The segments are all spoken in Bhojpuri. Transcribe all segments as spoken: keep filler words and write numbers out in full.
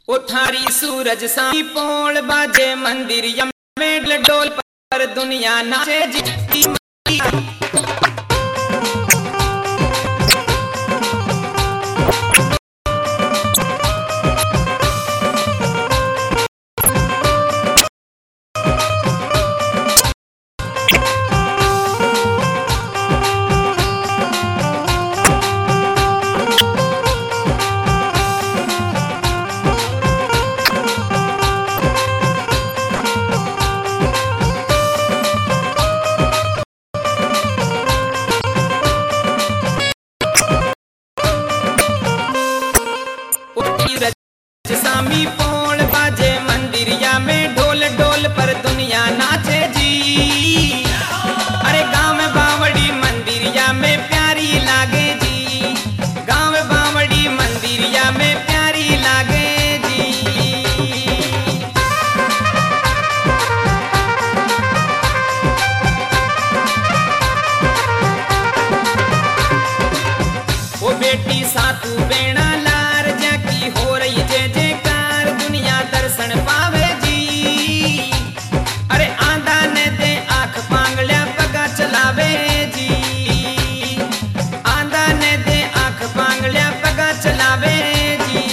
ओ थारी सूरज साई पोल बाजे मंदिर में डोल पर दुनिया नाचे जी। सामी पोल बाजे मंदिरिया में ढोल ढोल पर दुनिया नाचे जी। अरे गाँव में बावड़ी मंदिरिया में प्यारी लागे जी, गाँव में बावड़ी मंदिरिया में प्यारी लागे जी। वो बेटी सातू बेड़ा लार जाकी हो रही जे जे दर्शन पावे जी। अरे आंधा ने दे आंख पांगलिया पगा चलावे जी, आंधा ने दे आंख पांगलिया पगा चलावे जी।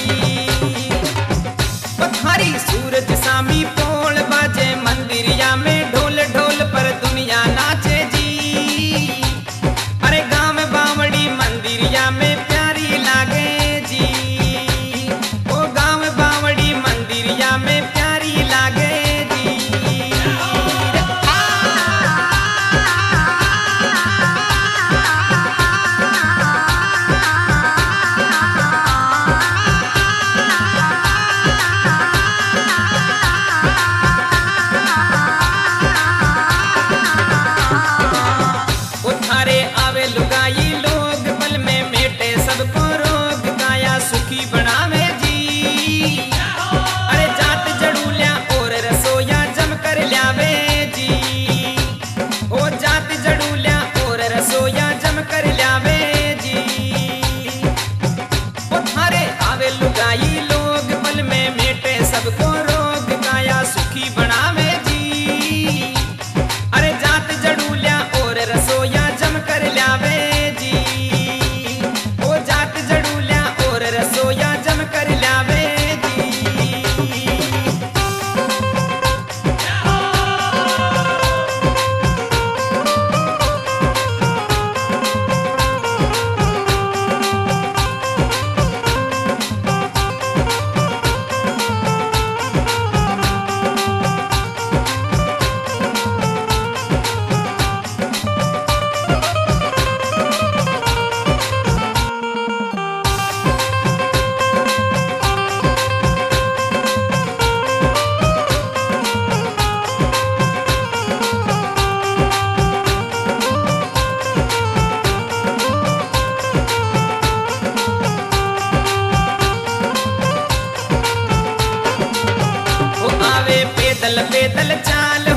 पथारी सूरज सामी पोल बाजे मंदिरिया में ढोल ढोल पर दुनिया नाचे जी। अरे गाँव में बावड़ी मंदिरिया में प्यारी लागे जी, ओ गाँव में बावड़ी मंदिरिया में प्यारी लागे जी। वो थारे आवे लुगाई लोग पल में मेटे सबको रोग, काया सुखी बनावे जी। अरे जात जड़ूलिया और रसोया जम कर ल्यावे जी, ओ जात जड़ूलिया और रसोया जम कर ल्यावे जी। वो थारे आवे लुगाई लोग पल में मेटे सबको रोग, काया सुखी बनावे जी। अरे जात जड़ूलिया और रसोया जम कर ल्यावे जी, ओ जात जड़ूलिया और रसोया जम कर ल्यावे जी। पैदल पैदल चाल